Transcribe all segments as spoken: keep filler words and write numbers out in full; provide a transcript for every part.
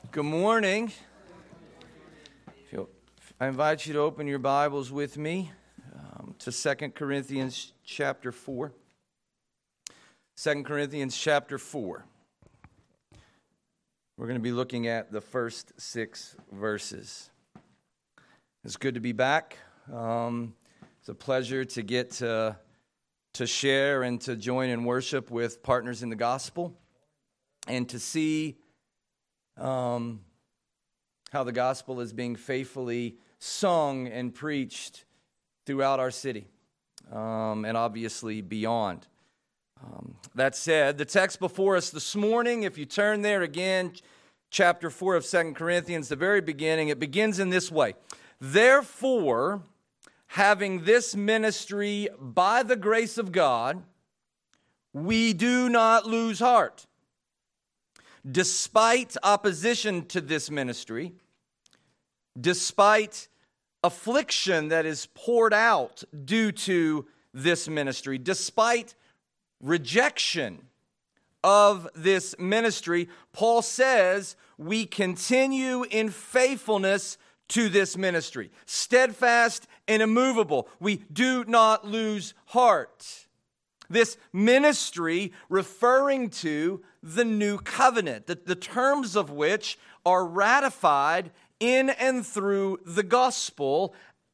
Good morning. I invite you to open your Bibles with me um, to Second Corinthians chapter four. Second Corinthians chapter four. We're going to be looking at the first six verses. It's good to be back. Um, it's a pleasure to get to, to share and to join in worship with partners in the gospel and to see um, how the gospel is being faithfully sung and preached throughout our city um, and obviously beyond. Um, that said, the text before us this morning, if you turn there again, chapter four of Second Corinthians, the very beginning, it begins in this way. Therefore, having this ministry by the grace of God, we do not lose heart. Despite opposition to this ministry, despite affliction that is poured out due to this ministry, despite rejection of this ministry, Paul says we continue in faithfulness to this ministry, steadfast and immovable. We do not lose heart. This ministry referring to the new covenant, the, the terms of which are ratified in and through the gospel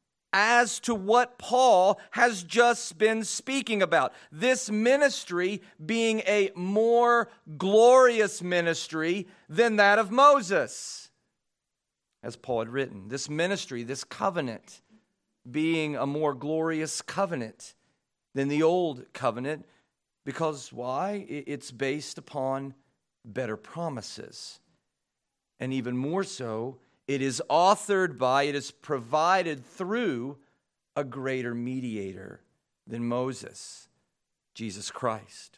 as to what Paul has just been speaking about. This ministry being a more glorious ministry than that of Moses, as Paul had written. This ministry, this covenant, being a more glorious covenant than the old covenant, because why? It's based upon better promises. And even more so, it is authored by, it is provided through a greater mediator than Moses, Jesus Christ.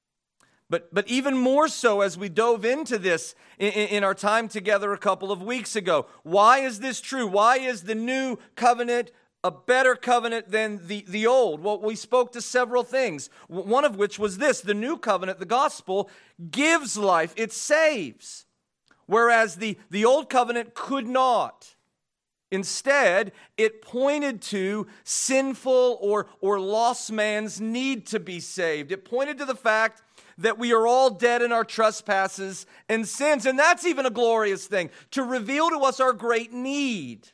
But, but even more so as we dove into this in, in our time together a couple of weeks ago. Why is this true? Why is the new covenant a better covenant than the, the old? Well, we spoke to several things, one of which was this. The new covenant, the gospel, gives life. It saves. Whereas the, the old covenant could not. Instead, it pointed to sinful or, or lost man's need to be saved. It pointed to the fact that we are all dead in our trespasses and sins. And that's even a glorious thing, to reveal to us our great need.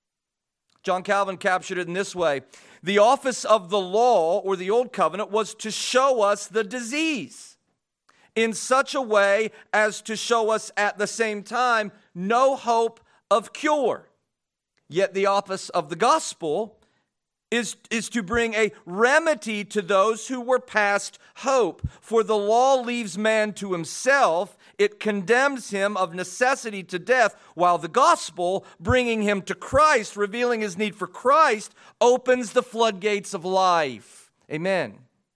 John Calvin captured it in this way. The office of the law, or the old covenant, was to show us the disease in such a way as to show us at the same time no hope of cure. Yet the office of the gospel is, is to bring a remedy to those who were past hope. For the law leaves man to himself. It condemns him of necessity to death, while the gospel, bringing him to Christ, revealing his need for Christ, opens the floodgates of life. Amen.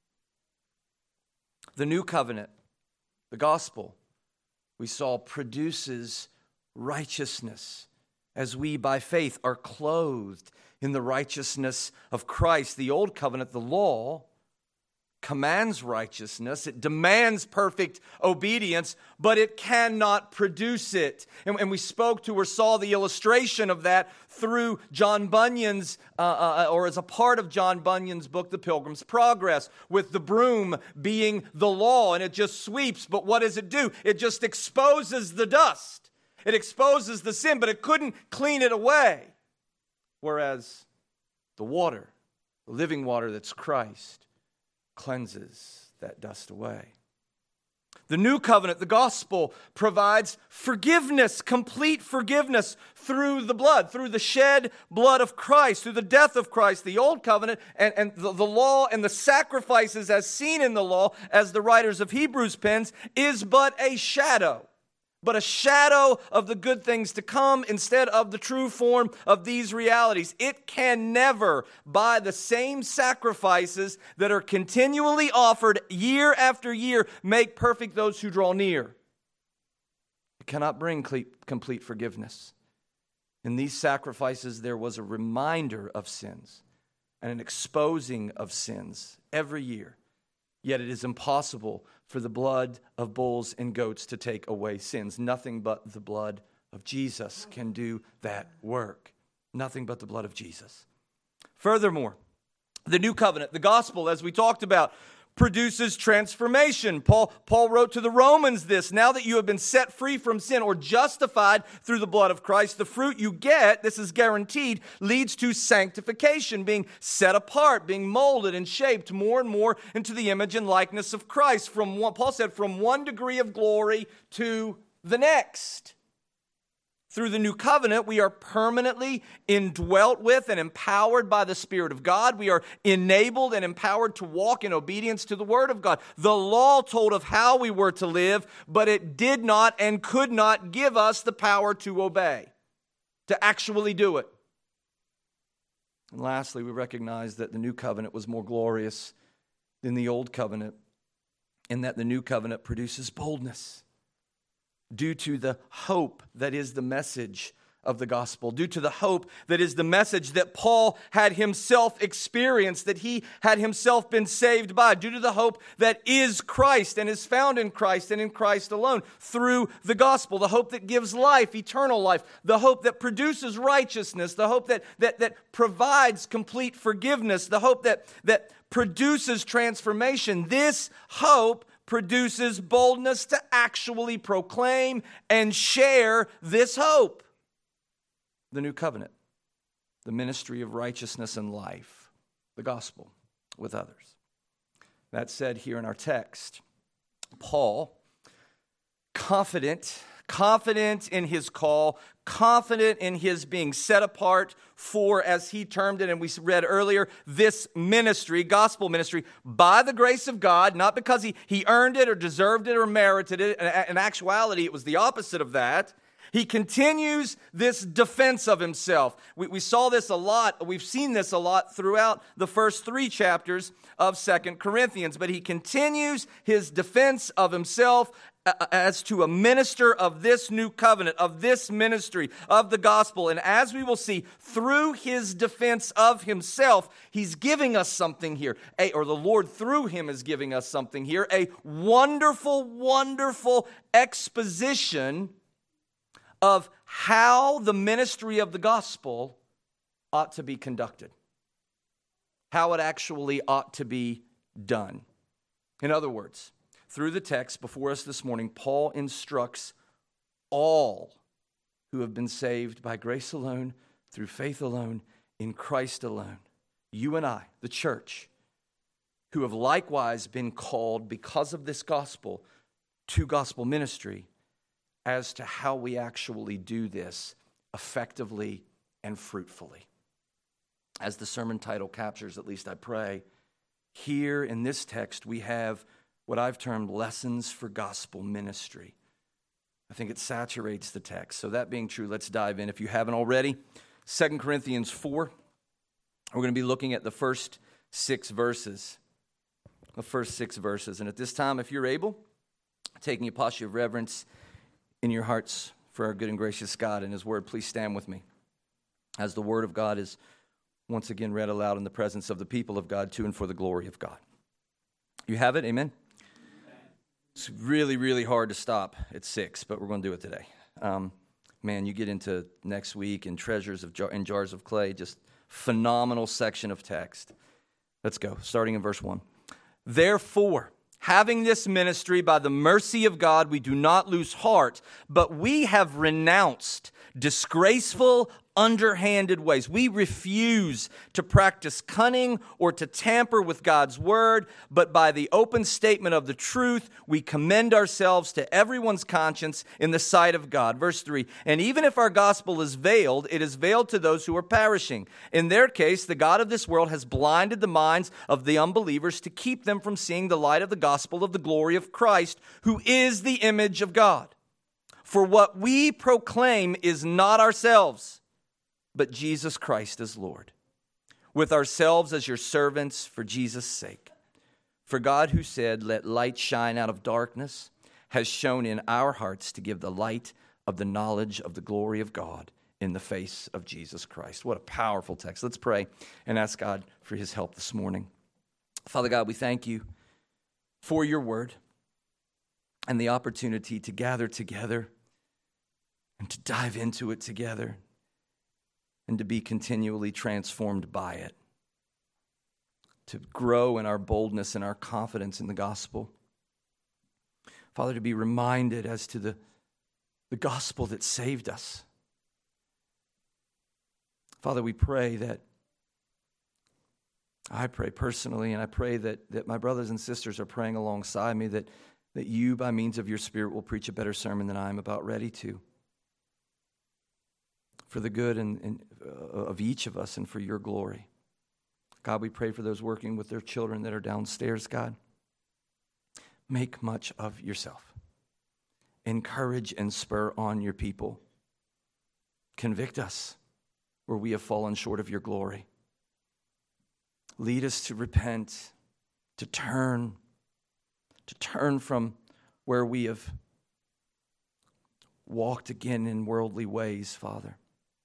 The new covenant, the gospel, we saw, produces righteousness as we, by faith, are clothed in the righteousness of Christ. The old covenant, the law, commands righteousness. It demands perfect obedience, but it cannot produce it. And, and we spoke to or saw the illustration of that through John Bunyan's, uh, uh, or as a part of John Bunyan's book, The Pilgrim's Progress, with the broom being the law, and it just sweeps. But what does it do? It just exposes the dust. It exposes the sin, but it couldn't clean it away. Whereas the water, the living water that's Christ, cleanses that dust away. The new covenant, the gospel, provides forgiveness, complete forgiveness through the blood, through the shed blood of Christ, through the death of Christ. The old covenant and, and the, the law and the sacrifices as seen in the law, as the writers of Hebrews pens, is but a shadow. But a shadow of the good things to come instead of the true form of these realities. It can never, by the same sacrifices that are continually offered year after year, make perfect those who draw near. It cannot bring complete forgiveness. In these sacrifices, there was a reminder of sins and an exposing of sins every year. Yet it is impossible for the blood of bulls and goats to take away sins. Nothing but the blood of Jesus can do that work. Nothing but the blood of Jesus. Furthermore, the new covenant, the gospel, as we talked about, produces transformation. Paul, Paul wrote to the Romans this: now that you have been set free from sin or justified through the blood of Christ, the fruit you get, this is guaranteed, leads to sanctification, being set apart, being molded and shaped more and more into the image and likeness of Christ. From one, Paul said, from one degree of glory to the next. Through the new covenant, we are permanently indwelt with and empowered by the Spirit of God. We are enabled and empowered to walk in obedience to the Word of God. The law told of how we were to live, but it did not and could not give us the power to obey, to actually do it. And lastly, we recognize that the new covenant was more glorious than the old covenant, in that the new covenant produces boldness. Due to the hope that is the message of the gospel, due to the hope that is the message that Paul had himself experienced, that he had himself been saved by, due to the hope that is Christ and is found in Christ and in Christ alone, through the gospel, the hope that gives life, eternal life, the hope that produces righteousness, the hope that that, that provides complete forgiveness, the hope that, that produces transformation. This hope produces boldness to actually proclaim and share this hope. The new covenant, the ministry of righteousness and life, the gospel with others. That said, here in our text, Paul, confident, confident in his call, confident in his being set apart for, as he termed it, and we read earlier, this ministry, gospel ministry, by the grace of God, not because he, he earned it or deserved it or merited it. In actuality, it was the opposite of that. He continues this defense of himself. We, we saw this a lot. We've seen this a lot throughout the first three chapters of Second Corinthians. But he continues his defense of himself as to a minister of this new covenant, of this ministry, of the gospel. And as we will see, through his defense of himself, he's giving us something here. A, or the Lord through him is giving us something here. A wonderful, wonderful exposition of how the ministry of the gospel ought to be conducted. How it actually ought to be done. In other words, through the text before us this morning, Paul instructs all who have been saved by grace alone, through faith alone, in Christ alone. You and I, the church, who have likewise been called because of this gospel to gospel ministry, as to how we actually do this effectively and fruitfully. As the sermon title captures, at least I pray, here in this text we have what I've termed lessons for gospel ministry. I think it saturates the text. So that being true, let's dive in. If you haven't already, Second Corinthians four, we're going to be looking at the first six verses. The first six verses. And at this time, if you're able, taking a posture of reverence in your hearts for our good and gracious God and his word, please stand with me as the word of God is once again read aloud in the presence of the people of God to and for the glory of God. You have it? Amen? It's really, really hard to stop at six, but we're going to do it today. Um, man, you get into next week and treasures of jar- in jars of clay, just phenomenal section of text. Let's go, starting in verse one. Therefore, having this ministry by the mercy of God, we do not lose heart, but we have renounced disgraceful, underhanded ways. We refuse to practice cunning or to tamper with God's word, but by the open statement of the truth, we commend ourselves to everyone's conscience in the sight of God. Verse three, and even if our gospel is veiled, it is veiled to those who are perishing. In their case, the God of this world has blinded the minds of the unbelievers to keep them from seeing the light of the gospel of the glory of Christ, who is the image of God. For what we proclaim is not ourselves, but Jesus Christ as Lord, with ourselves as your servants for Jesus' sake. For God, who said, let light shine out of darkness, has shown in our hearts to give the light of the knowledge of the glory of God in the face of Jesus Christ. What a powerful text. Let's pray and ask God for his help this morning. Father God, we thank you for your word and the opportunity to gather together and to dive into it together and to be continually transformed by it, to grow in our boldness and our confidence in the gospel. Father, to be reminded as to the, the gospel that saved us. Father, we pray that, I pray personally, and I pray that, that my brothers and sisters are praying alongside me, that, that you, by means of your Spirit, will preach a better sermon than I am about ready to, for the good and, and, uh, of each of us and for your glory. God, we pray for those working with their children that are downstairs, God. Make much of yourself. Encourage and spur on your people. Convict us where we have fallen short of your glory. Lead us to repent, to turn, to turn from where we have walked again in worldly ways, Father,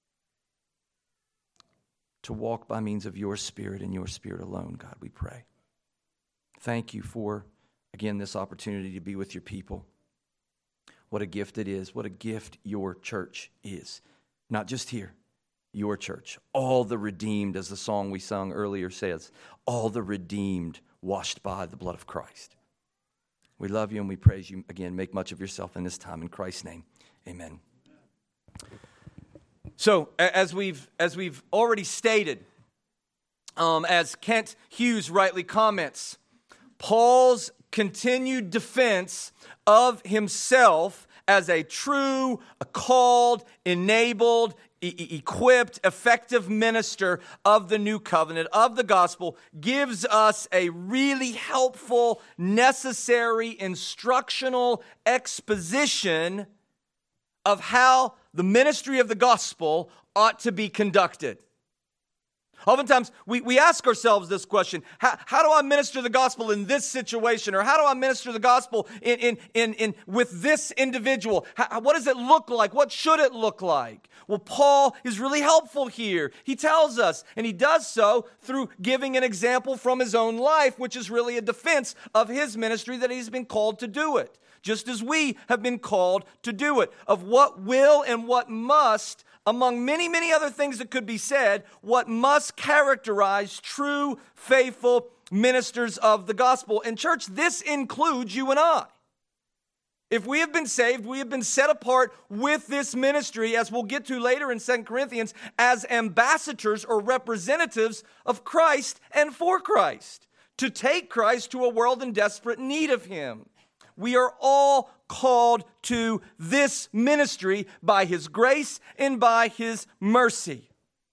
to walk by means of your Spirit and your Spirit alone, God, we pray. Thank you for, again, this opportunity to be with your people. What a gift it is. What a gift your church is. Not just here, your church. All the redeemed, as the song we sung earlier says, all the redeemed washed by the blood of Christ. We love you and we praise you. Again, make much of yourself in this time. In Christ's name, amen. So, as we've as we've already stated, um, as Kent Hughes rightly comments, Paul's continued defense of himself as a true, a called, enabled, e- equipped, effective minister of the new covenant, of the gospel, gives us a really helpful, necessary, instructional exposition of how the ministry of the gospel ought to be conducted. Oftentimes, we, we ask ourselves this question, how, how do I minister the gospel in this situation? Or how do I minister the gospel in, in, in, in with this individual? How, what does it look like? What should it look like? Well, Paul is really helpful here. He tells us, and he does so through giving an example from his own life, which is really a defense of his ministry, that he's been called to do it, just as we have been called to do it, of what will and what must, among many, many other things that could be said, what must characterize true, faithful ministers of the gospel. And church, this includes you and I. If we have been saved, we have been set apart with this ministry, as we'll get to later in Second Corinthians, as ambassadors or representatives of Christ and for Christ, to take Christ to a world in desperate need of him. We are all called to this ministry by his grace and by his mercy.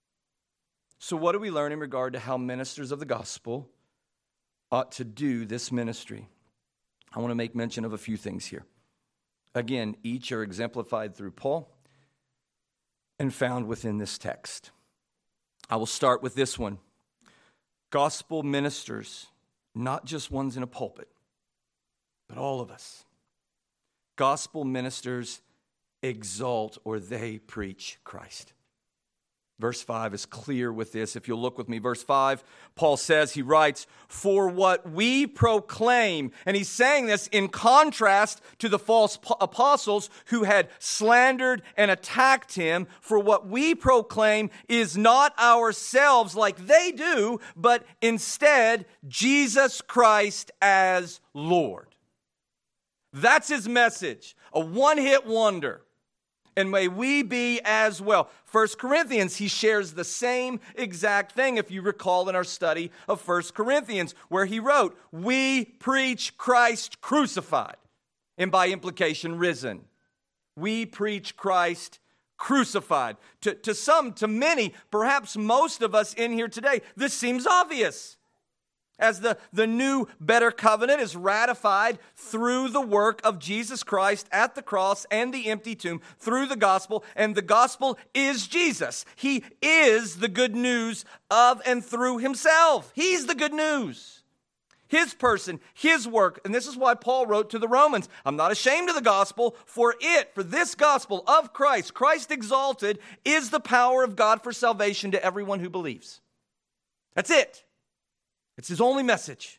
So what do we learn in regard to how ministers of the gospel ought to do this ministry? I want to make mention of a few things here. Again, each are exemplified through Paul and found within this text. I will start with this one. Gospel ministers, not just ones in a pulpit, but all of us. Gospel ministers exalt, or they preach Christ. Verse five is clear with this. If you'll look with me, verse five, Paul says, he writes, for what we proclaim, and he's saying this in contrast to the false apostles who had slandered and attacked him. For what we proclaim is not ourselves like they do, but instead Jesus Christ as Lord. That's his message, a one-hit wonder. And may we be as well. First Corinthians, he shares the same exact thing, if you recall in our study of First Corinthians, where he wrote, we preach Christ crucified, and by implication risen. We preach Christ crucified. To, to some, to many, perhaps most of us in here today, this seems obvious. As the, the new, better covenant is ratified through the work of Jesus Christ at the cross and the empty tomb, through the gospel, and the gospel is Jesus. He is the good news of and through himself. He's the good news. His person, his work, and this is why Paul wrote to the Romans, I'm not ashamed of the gospel, for it, for this gospel of Christ, Christ exalted, is the power of God for salvation to everyone who believes. That's it. It's his only message.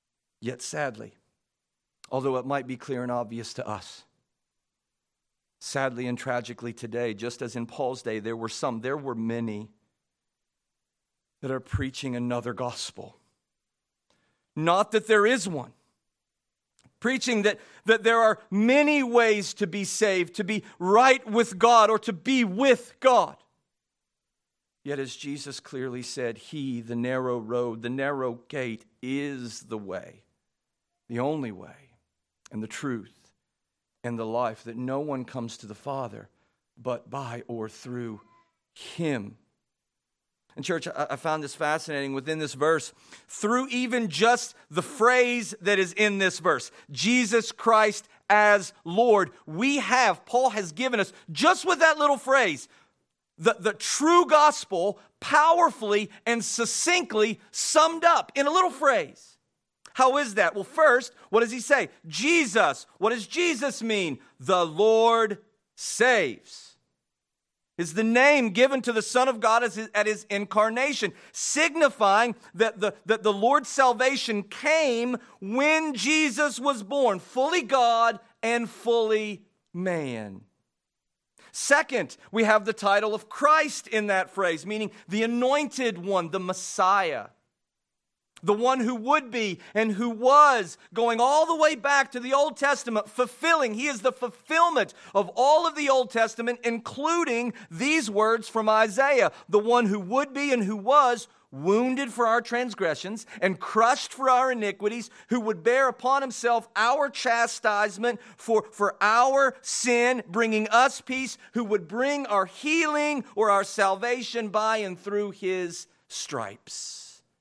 Yet sadly, although it might be clear and obvious to us, Sadly and tragically today, just as in Paul's day, there were some, there were many that are preaching another gospel. Not that there is one. Preaching that, that there are many ways to be saved, to be right with God, or to be with God. Yet as Jesus clearly said, He, the narrow road, the narrow gate, is the way, the only way, and the truth, and the life, that no one comes to the Father but by or through Him. And church, I found this fascinating within this verse. Through even just the phrase that is in this verse, Jesus Christ as Lord, we have, Paul has given us, just with that little phrase, the, the true gospel powerfully and succinctly summed up in a little phrase. How is that? Well, first, what does he say? Jesus. What does Jesus mean? The Lord saves. Is the name given to the Son of God as his, at his incarnation, signifying that the, that the Lord's salvation came when Jesus was born, fully God and fully man. Second, we have the title of Christ in that phrase, meaning the anointed one, the Messiah. The one who would be and who was, going all the way back to the Old Testament, fulfilling. He is the fulfillment of all of the Old Testament, including these words from Isaiah. The one who would be and who was, wounded for our transgressions and crushed for our iniquities, who would bear upon himself our chastisement for, for our sin, bringing us peace, who would bring our healing or our salvation by and through his stripes.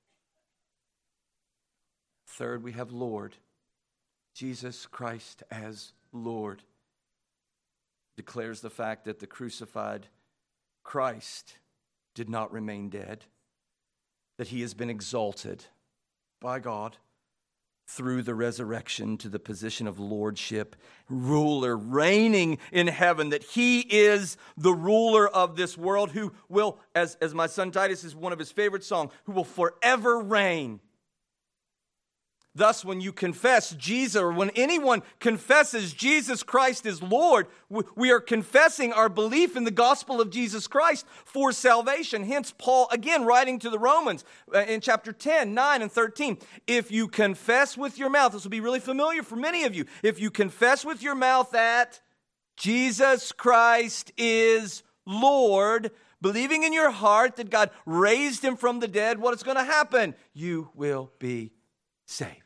Third, we have Lord. Jesus Christ as Lord declares the fact that the crucified Christ did not remain dead, that he has been exalted by God through the resurrection to the position of lordship, ruler, reigning in heaven, that he is the ruler of this world who will, as, as my son Titus is one of his favorite songs, who will forever reign. Thus, when you confess Jesus, or when anyone confesses Jesus Christ is Lord, we are confessing our belief in the gospel of Jesus Christ for salvation. Hence, Paul, again, writing to the Romans in chapter ten, nine, and thirteen. If you confess with your mouth, this will be really familiar for many of you. If you confess with your mouth that Jesus Christ is Lord, believing in your heart that God raised him from the dead, what is going to happen? You will be saved.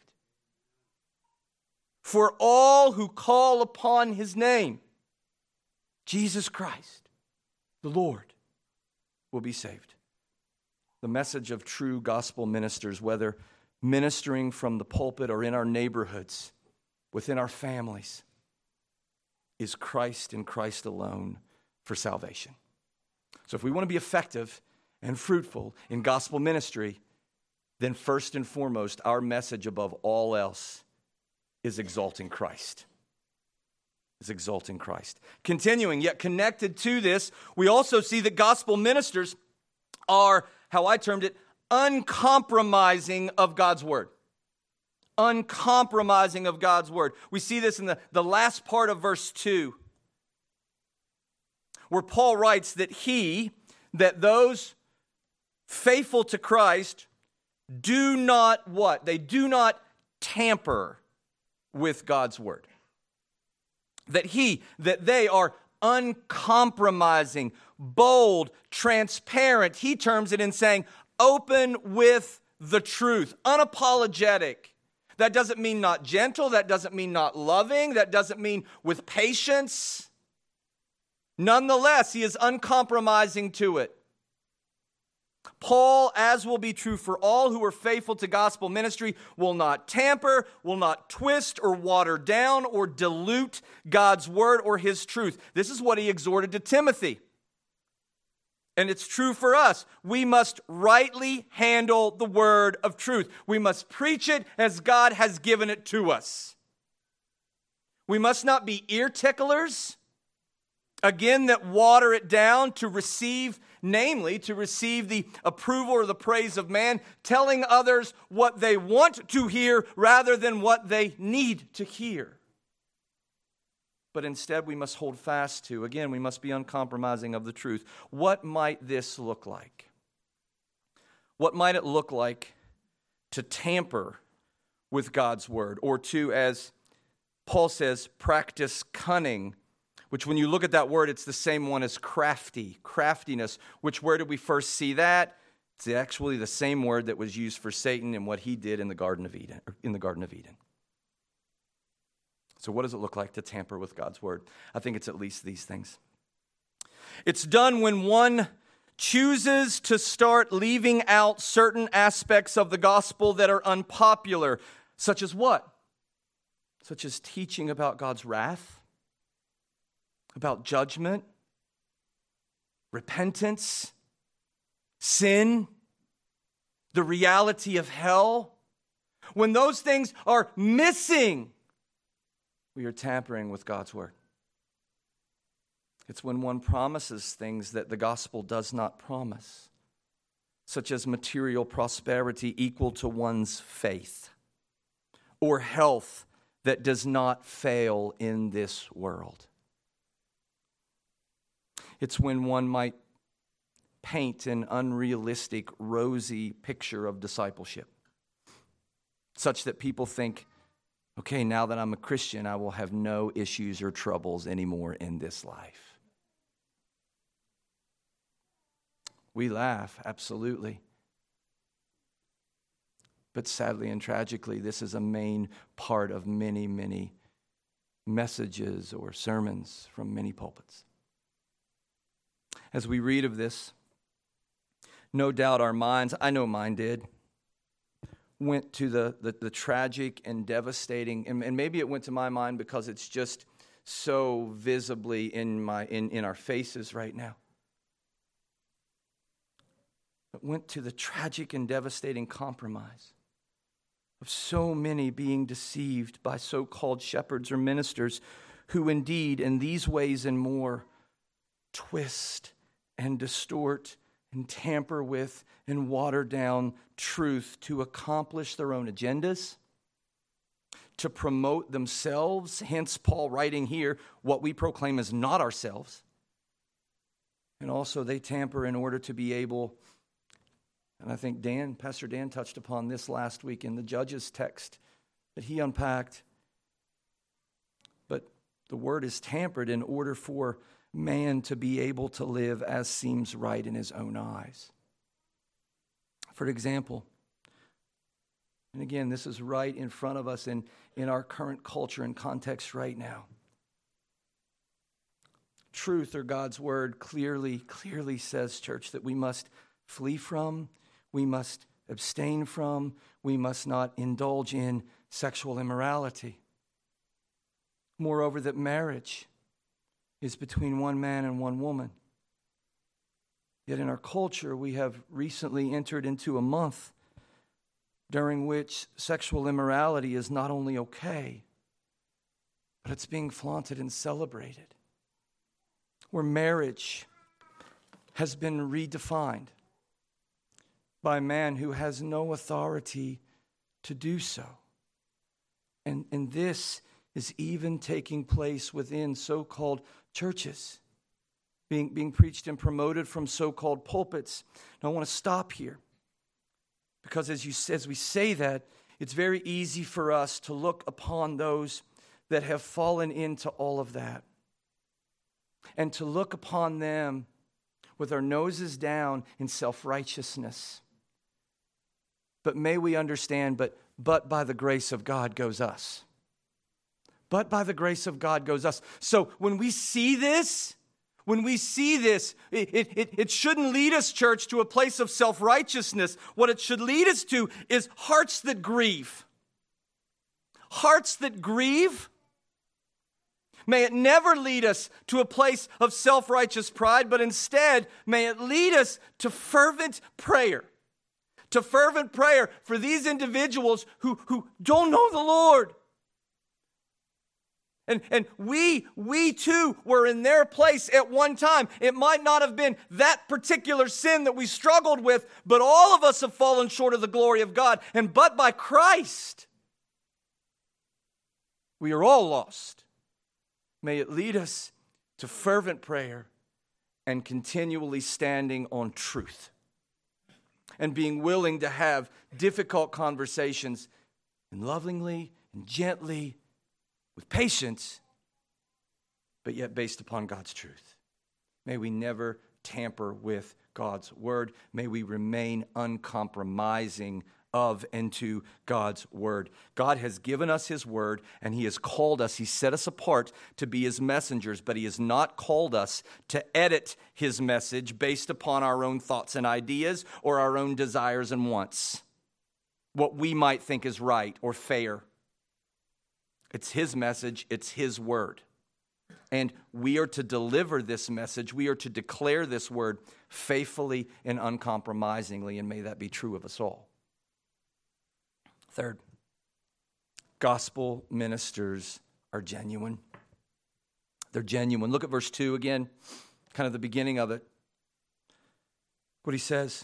For all who call upon his name, Jesus Christ, the Lord, will be saved. The message of true gospel ministers, whether ministering from the pulpit or in our neighborhoods, within our families, is Christ and Christ alone for salvation. So if we want to be effective and fruitful in gospel ministry, then first and foremost, our message above all else is exalting Christ. Is exalting Christ. Continuing, yet connected to this, we also see that gospel ministers are, how I termed it, uncompromising of God's word. Uncompromising of God's word. We see this in the, the last part of verse two, where Paul writes that he, that those faithful to Christ do not what? They do not tamper with God's word. That he, that they are uncompromising, bold, transparent. He terms it in saying, open with the truth, unapologetic. That doesn't mean not gentle. That doesn't mean not loving. That doesn't mean with patience. Nonetheless, he is uncompromising to it. Paul, as will be true for all who are faithful to gospel ministry, will not tamper, will not twist or water down or dilute God's word or his truth. This is what he exhorted to Timothy. And it's true for us. We must rightly handle the word of truth. We must preach it as God has given it to us. We must not be ear ticklers, again, that water it down to receive, namely, to receive the approval or the praise of man, telling others what they want to hear rather than what they need to hear. but instead we must hold fast to. Again, we must be uncompromising of the truth. What might this look like? What might it look like to tamper with God's word, or to, as Paul says, practice cunning, which when you look at that word, it's the same one as crafty, craftiness, which where did we first see that? It's actually the same word that was used for Satan and what he did in the Garden of Eden, in the Garden of Eden. So what does it look like to tamper with God's word? I think it's at least these things. It's done when one chooses to start leaving out certain aspects of the gospel that are unpopular, such as what? Such as teaching about God's wrath, about judgment, repentance, sin, the reality of hell. When those things are missing, we are tampering with God's word. It's when one promises things that the gospel does not promise, such as material prosperity equal to one's faith, or health that does not fail in this world. It's when one might paint an unrealistic, rosy picture of discipleship, such that people think, okay, now that I'm a Christian, I will have no issues or troubles anymore in this life. We laugh, absolutely. But sadly and tragically, this is a main part of many, many messages or sermons from many pulpits. As we read of this, no doubt our minds, I know mine did, went to the, the, the tragic and devastating, and, and maybe it went to my mind because it's just so visibly in my in, in our faces right now. It went to the tragic and devastating compromise of so many being deceived by so-called shepherds or ministers who indeed, in these ways and more, twist and distort and tamper with and water down truth to accomplish their own agendas, to promote themselves. Hence, Paul writing here, what we proclaim is not ourselves. And also they tamper in order to be able, and I think Dan, Pastor Dan touched upon this last week in the Judges text that he unpacked. But the word is tampered in order for man to be able to live as seems right in his own eyes. For example, and again, this is right in front of us in, in our current culture and context right now. Truth, or God's word, clearly, clearly says, church, that we must flee from, we must abstain from, we must not indulge in sexual immorality. Moreover, that marriage is between one man and one woman. Yet in our culture, we have recently entered into a month during which sexual immorality is not only okay, but it's being flaunted and celebrated. Where marriage has been redefined by a man who has no authority to do so. And, and this is even taking place within so-called churches, being, being preached and promoted from so-called pulpits. Now, I want to stop here, because as, you, as we say that, it's very easy for us to look upon those that have fallen into all of that, and to look upon them with our noses down in self-righteousness. But may we understand, but, but by the grace of God goes us. But by the grace of God goes us. So when we see this, when we see this, it, it, it shouldn't lead us, church, to a place of self-righteousness. What it should lead us to is hearts that grieve. Hearts that grieve. May it never lead us to a place of self-righteous pride, but instead may it lead us to fervent prayer. To fervent prayer for these individuals who, who don't know the Lord. And, and we, we too were in their place at one time. It might not have been that particular sin that we struggled with, but all of us have fallen short of the glory of God. And but by Christ, we are all lost. May it lead us to fervent prayer and continually standing on truth and being willing to have difficult conversations and lovingly and gently with patience, but yet based upon God's truth. May we never tamper with God's word. May we remain uncompromising of and to God's word. God has given us his word, and he has called us, he set us apart to be his messengers, but he has not called us to edit his message based upon our own thoughts and ideas or our own desires and wants, what we might think is right or fair. It's his message, it's his word. And we are to deliver this message, we are to declare this word faithfully and uncompromisingly, and may that be true of us all. Third, gospel ministers are genuine. They're genuine. Look at verse two again, kind of the beginning of it. What he says.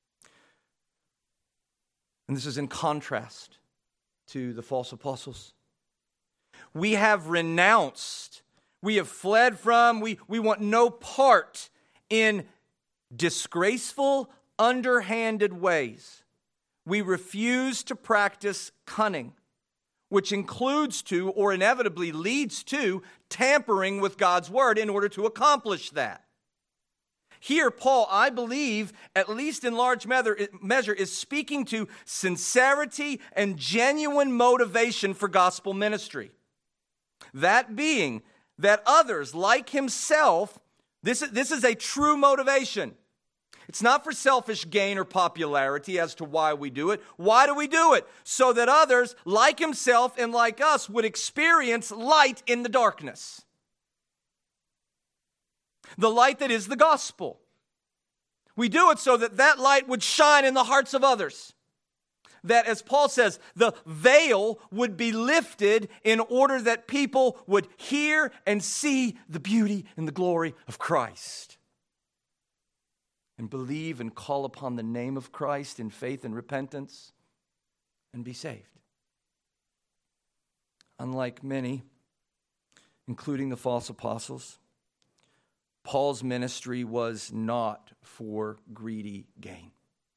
And this is in contrast to the false apostles. We have renounced, we have fled from, we, we want no part in disgraceful, underhanded ways. We refuse to practice cunning, which includes to, or inevitably leads to, tampering with God's word in order to accomplish that. Here, Paul, I believe, at least in large measure, is speaking to sincerity and genuine motivation for gospel ministry. That being that others, like himself, this is, this is a true motivation. It's not for selfish gain or popularity as to why we do it. Why do we do it? So that others, like himself and like us, would experience light in the darkness. The light that is the gospel. We do it so that that light would shine in the hearts of others. That, as Paul says, the veil would be lifted in order that people would hear and see the beauty and the glory of Christ. And believe and call upon the name of Christ in faith and repentance and be saved. Unlike many, including the false apostles, Paul's ministry was not for greedy gain,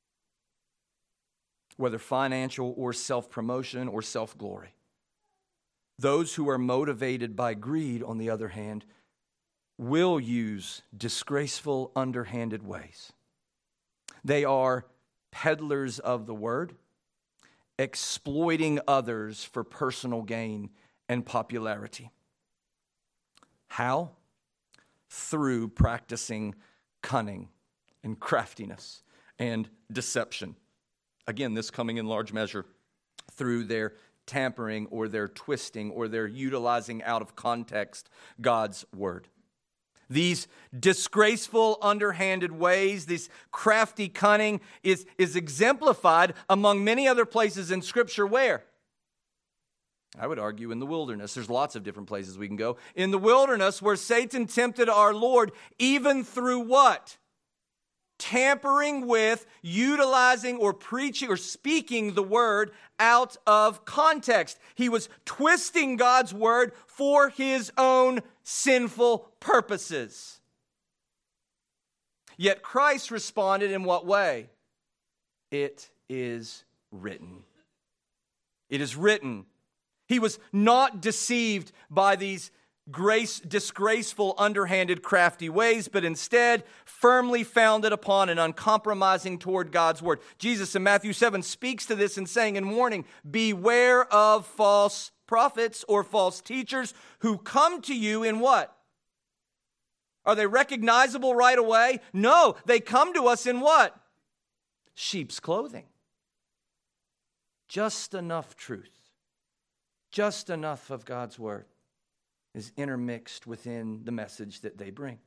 whether financial or self-promotion or self-glory. Those who are motivated by greed, on the other hand, will use disgraceful, underhanded ways. They are peddlers of the word, exploiting others for personal gain and popularity. How? Through practicing cunning and craftiness and deception. Again, this coming in large measure through their tampering or their twisting or their utilizing out of context God's word. These disgraceful, underhanded ways, this crafty cunning is, is exemplified among many other places in Scripture. Where? I would argue in the wilderness. There's lots of different places we can go. In the wilderness, where Satan tempted our Lord, even through what? Tampering with, utilizing or preaching or speaking the word out of context. He was twisting God's word for his own sinful purposes. Yet Christ responded in what way? It is written. It is written. He was not deceived by these grace, disgraceful, underhanded, crafty ways, but instead firmly founded upon and uncompromising toward God's word. Jesus in Matthew seven speaks to this in saying and warning, beware of false prophets or false teachers who come to you in what? Are they recognizable right away? No, they come to us in what? Sheep's clothing. Just enough truth. Just enough of God's word is intermixed within the message that they bring.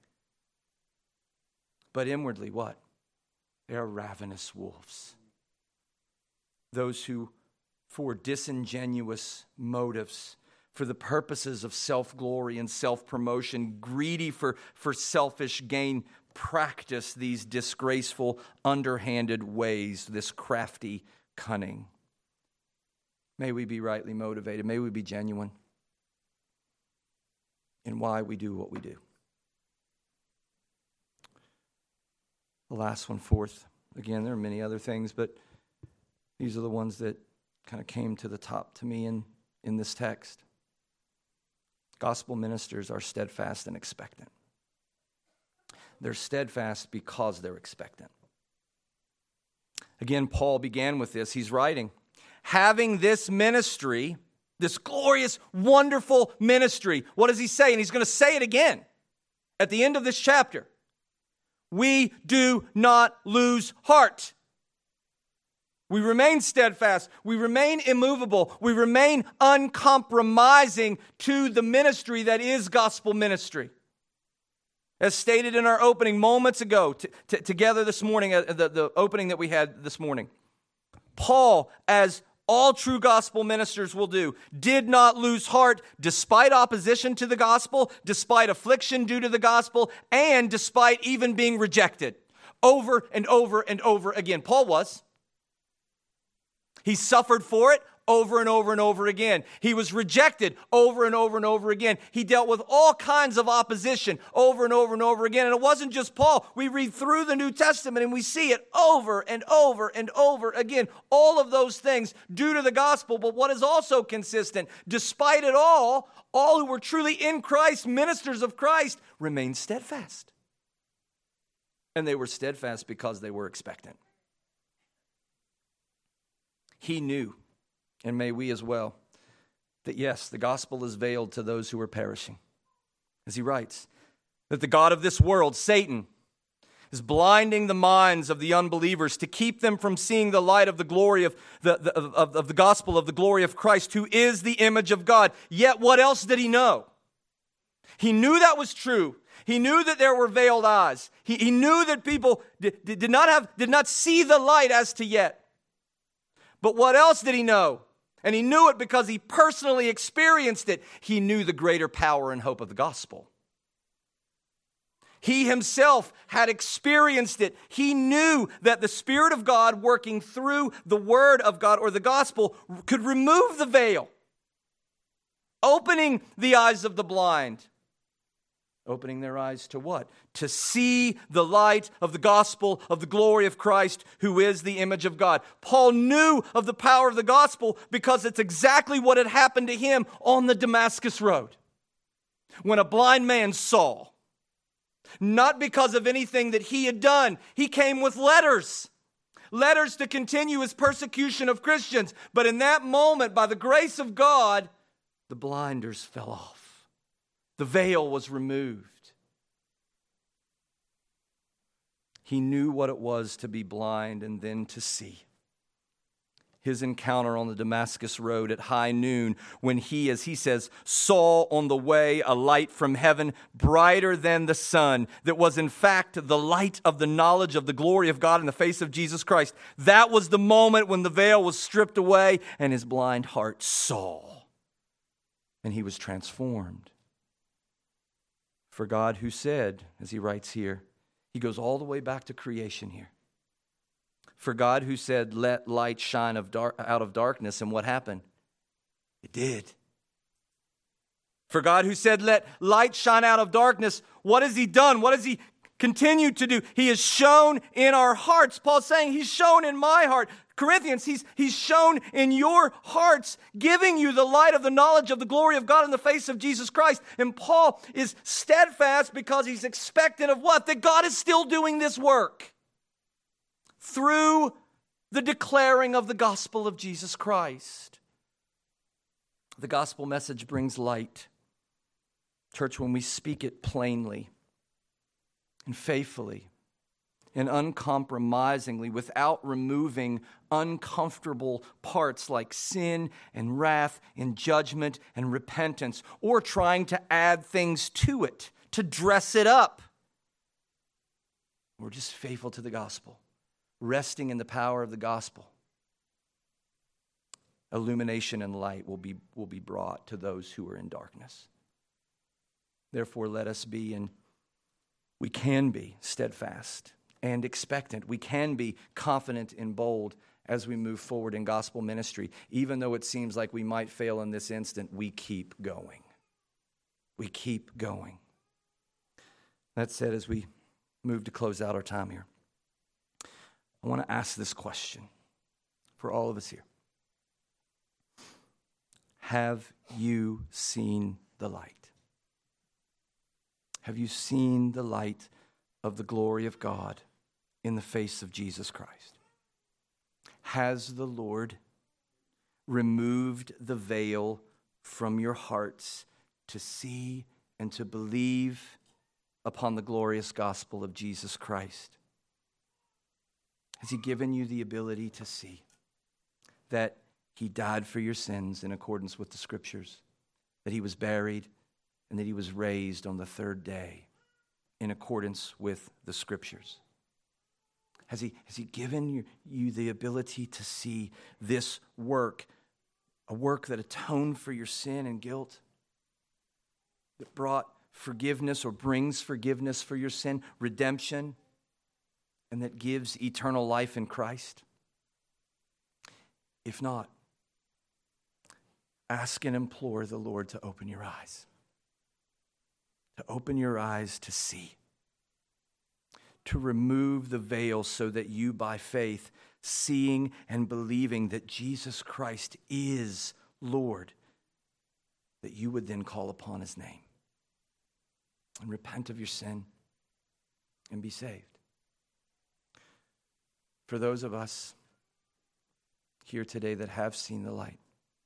But inwardly, what? They are ravenous wolves. Those who, for disingenuous motives, for the purposes of self-glory and self-promotion, greedy for, for selfish gain, practice these disgraceful, underhanded ways, this crafty cunning. May we be rightly motivated. May we be genuine. in why we do what we do. The last one, fourth. Again, there are many other things, but these are the ones that kind of came to the top to me in, in this text. Gospel ministers are steadfast and expectant. They're steadfast because they're expectant. Again, Paul began with this. He's writing, having this ministry, this glorious, wonderful ministry. What does he say? And he's going to say it again at the end of this chapter. We do not lose heart. We remain steadfast. We remain immovable. We remain uncompromising to the ministry that is gospel ministry. As stated in our opening moments ago, t- t- together this morning, uh, the, the opening that we had this morning, Paul, as all true gospel ministers will do, did not lose heart despite opposition to the gospel, despite affliction due to the gospel, and despite even being rejected over and over and over again. Paul was. He suffered for it over and over and over again. He was rejected over and over and over again. He dealt with all kinds of opposition over and over and over again. And it wasn't just Paul. We read through the New Testament and we see it over and over and over again. All of those things due to the gospel. But what is also consistent, despite it all, all who were truly in Christ, ministers of Christ, remained steadfast. And they were steadfast because they were expectant. He knew, and may we as well, that yes, the gospel is veiled to those who are perishing. As he writes, that the God of this world, Satan, is blinding the minds of the unbelievers to keep them from seeing the light of the glory of the, the, of, of the gospel of the glory of Christ, who is the image of God. Yet what else did he know? He knew that was true. He knew that there were veiled eyes. He, he knew that people did, did not have, did not see the light as to yet. But what else did he know? And he knew it because he personally experienced it. He knew the greater power and hope of the gospel. He himself had experienced it. He knew that the Spirit of God working through the Word of God or the gospel could remove the veil, opening the eyes of the blind. Opening their eyes to what? To see the light of the gospel of the glory of Christ, who is the image of God. Paul knew of the power of the gospel because it's exactly what had happened to him on the Damascus Road. When a blind man saw, not because of anything that he had done, he came with letters. Letters to continue his persecution of Christians. But in that moment, by the grace of God, the blinders fell off. The veil was removed. He knew what it was to be blind and then to see. His encounter on the Damascus Road at high noon, when he, as he says, saw on the way a light from heaven brighter than the sun, that was in fact the light of the knowledge of the glory of God in the face of Jesus Christ. That was the moment when the veil was stripped away and his blind heart saw. And he was transformed. For God who said, as he writes here, he goes all the way back to creation here. For God who said, let light shine of dark, out of darkness, and what happened? It did. For God who said, let light shine out of darkness, what has he done? What has he continued to do? He has shown in our hearts. Paul's saying he's shown in my heart. Corinthians, he's, he's shown in your hearts, giving you the light of the knowledge of the glory of God in the face of Jesus Christ. And Paul is steadfast because he's expectant of what? That God is still doing this work through the declaring of the gospel of Jesus Christ. The gospel message brings light. Church, when we speak it plainly and faithfully and uncompromisingly, without removing uncomfortable parts like sin and wrath and judgment and repentance, or trying to add things to it, to dress it up. We're just faithful to the gospel, resting in the power of the gospel. Illumination and light will be, will be brought to those who are in darkness. Therefore, let us be, and we can be, steadfast and expectant. We can be confident and bold as we move forward in gospel ministry. Even though it seems like we might fail in this instant, we keep going. we keep going. That said, as we move to close out our time here, I want to ask this question for all of us here. Have you seen the light? Have you seen the light of the glory of God in the face of Jesus Christ? Has the Lord removed the veil from your hearts to see and to believe upon the glorious gospel of Jesus Christ? Has he given you the ability to see that he died for your sins in accordance with the Scriptures, that he was buried, and that he was raised on the third day in accordance with the Scriptures? Has he, has he given you, you the ability to see this work, a work that atoned for your sin and guilt, that brought forgiveness or brings forgiveness for your sin, redemption, and that gives eternal life in Christ? If not, ask and implore the Lord to open your eyes, to open your eyes to see, to remove the veil so that you, by faith, seeing and believing that Jesus Christ is Lord, that you would then call upon his name and repent of your sin and be saved. For those of us here today that have seen the light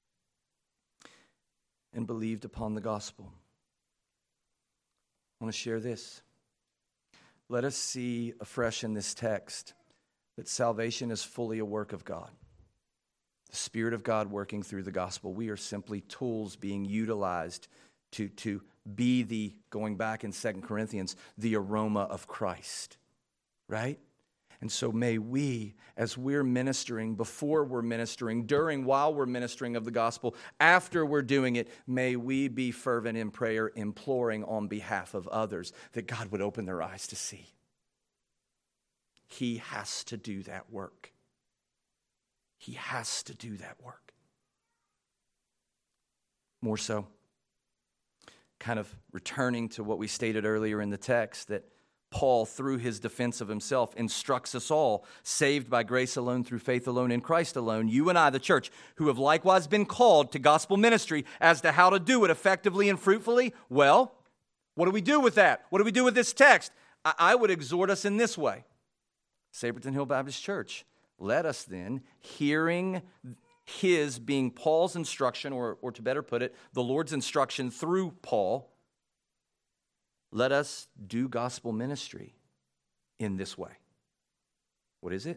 and believed upon the gospel, I want to share this. Let us see afresh in this text that salvation is fully a work of God. The Spirit of God working through the gospel. We are simply tools being utilized to, to be the, going back in Second Corinthians, the aroma of Christ. Right? And so may we, as we're ministering, before we're ministering, during, while we're ministering of the gospel, after we're doing it, may we be fervent in prayer, imploring on behalf of others that God would open their eyes to see. He has to do that work. He has to do that work. More so, kind of returning to what we stated earlier in the text, that Paul, through his defense of himself, instructs us all, saved by grace alone, through faith alone, in Christ alone, you and I, the church, who have likewise been called to gospel ministry, as to how to do it effectively and fruitfully. Well, what do we do with that? What do we do with this text? I, I would exhort us in this way. Saberton Hill Baptist Church, let us then, hearing his, being Paul's instruction, or, or to better put it, the Lord's instruction through Paul, let us do gospel ministry in this way. What is it?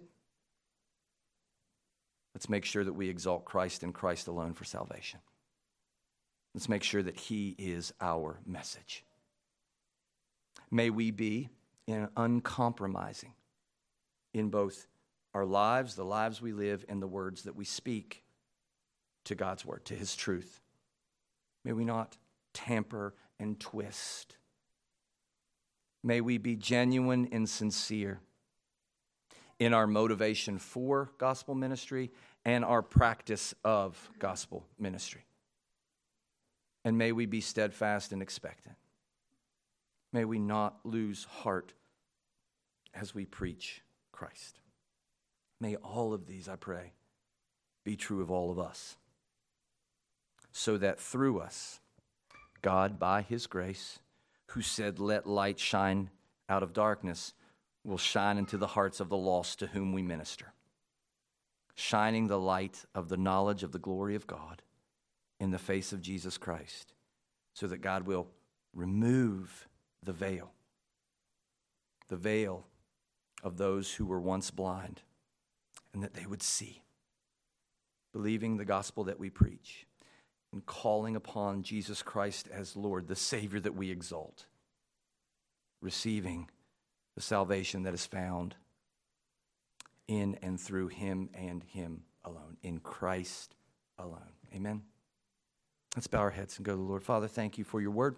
Let's make sure that we exalt Christ and Christ alone for salvation. Let's make sure that he is our message. May we be in uncompromising in both our lives, the lives we live, and the words that we speak to God's word, to his truth. May we not tamper and twist. May we be genuine and sincere in our motivation for gospel ministry and our practice of gospel ministry. And may we be steadfast and expectant. May we not lose heart as we preach Christ. May all of these, I pray, be true of all of us, so that through us, God, by his grace, who said, let light shine out of darkness, will shine into the hearts of the lost to whom we minister, shining the light of the knowledge of the glory of God in the face of Jesus Christ, so that God will remove the veil, the veil of those who were once blind, and that they would see, believing the gospel that we preach, and calling upon Jesus Christ as Lord, the Savior that we exalt, receiving the salvation that is found in and through him and him alone, in Christ alone. Amen. Let's bow our heads and go to the Lord. Father, thank you for your word.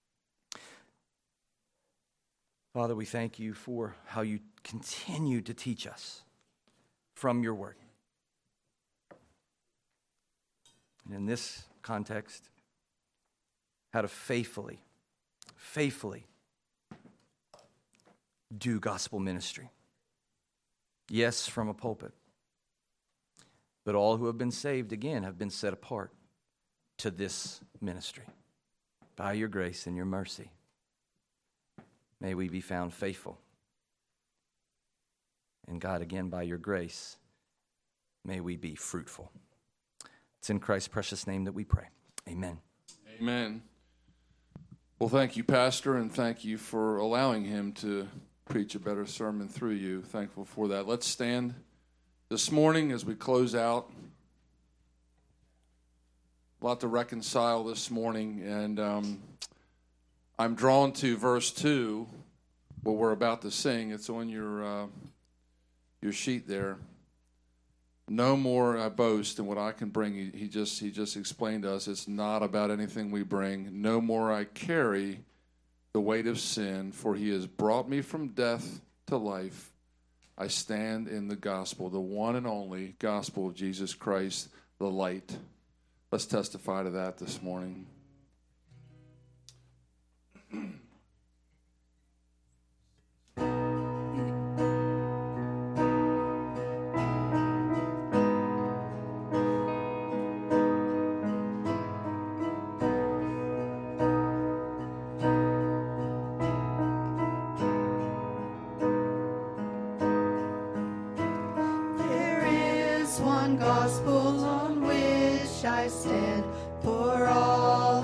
Father, we thank you for how you continue to teach us from your word. And in this context, how to faithfully, faithfully do gospel ministry. Yes, from a pulpit. But all who have been saved, again, have been set apart to this ministry. By your grace and your mercy, may we be found faithful. And God, again, by your grace, may we be fruitful. It's in Christ's precious name that we pray. Amen. Amen. Well, thank you, Pastor, and thank you for allowing him to preach a better sermon through you. Thankful for that. Let's stand this morning as we close out. A lot to reconcile this morning, and um, I'm drawn to verse two, what we're about to sing. It's on your uh, your sheet there. No more I boast in what I can bring. He, he just he just explained to us it's not about anything we bring. No more I carry the weight of sin, for he has brought me from death to life. I stand in the gospel, the one and only gospel of Jesus Christ, the light. Let's testify to that this morning. Gospel on which I stand for all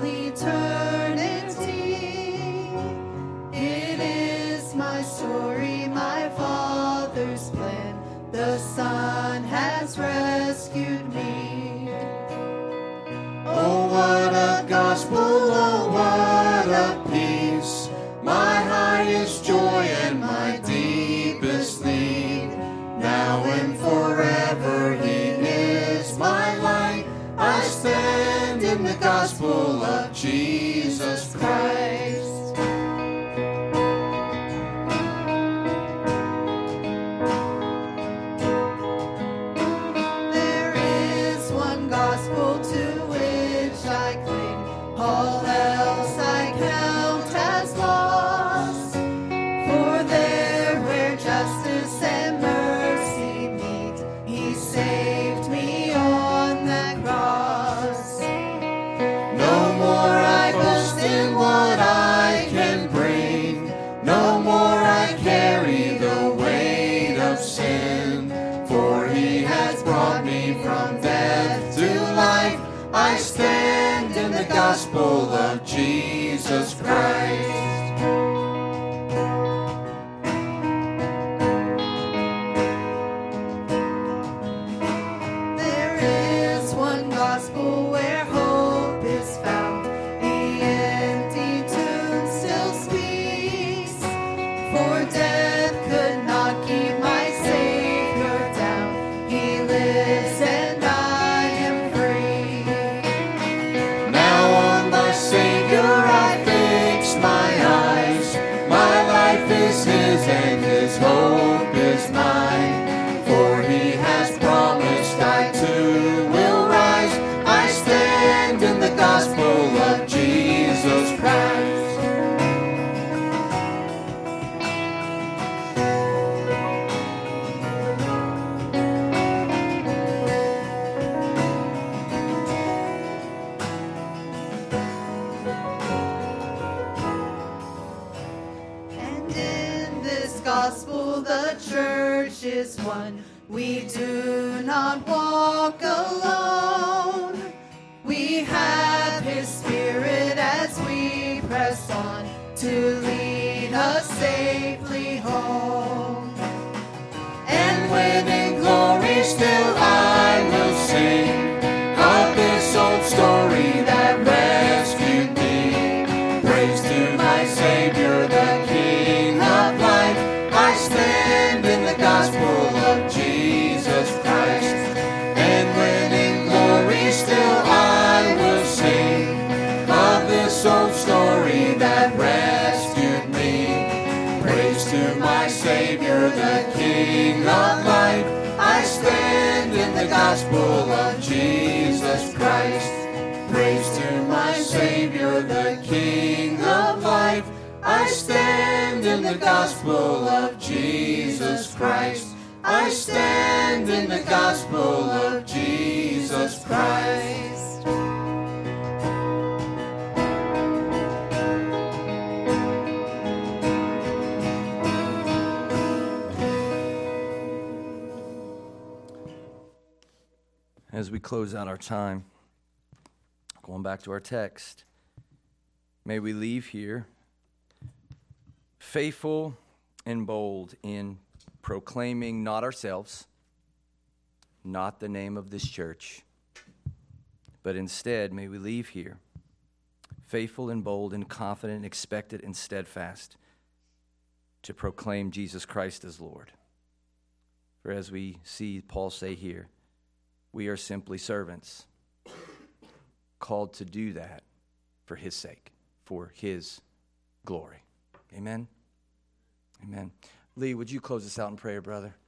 eternity. It is my story, my Father's plan. The Son has rescued me. Oh, what a gospel, oh, what a peace. My highest joy and my deepest need. Now and forever he my light. I stand in the gospel of Jesus Christ. There is one gospel to which I cling. All else I count as loss. For there where justice and mercy meet, he saved me. What I can bring, no more I carry the weight of sin, for he has brought me from death to life. I stand in the gospel of Jesus Christ. There is one gospel where hope is found. For death could not keep my Savior down. He lives and I am free. Now on my Savior I fix my eyes. My life is his and his hope is mine. For he has promised I too will rise. I stand in the gospel of Jesus Christ. Gospel, the church is one. We do not walk alone. We have his spirit as we press on to lead us safely home. And when in glory still I will sing of this old story that rescued me. Praise to my Savior, the King of life. I stand in the gospel of Jesus Christ. And when in glory still I will sing of this old story that rescued me. Praise to my Savior, the King of life. I stand in the gospel of Jesus Christ. Praise to my Savior. Savior, the King of life. I stand in the gospel of Jesus Christ. I stand in the gospel of Jesus Christ. As we close out our time, going back to our text, may we leave here faithful and bold in proclaiming not ourselves, not the name of this church, but instead may we leave here faithful and bold and confident, expectant and steadfast to proclaim Jesus Christ as Lord. For as we see Paul say here, we are simply servants called to do that for his sake, for his glory. Amen? Amen. Lee, would you close us out in prayer, brother?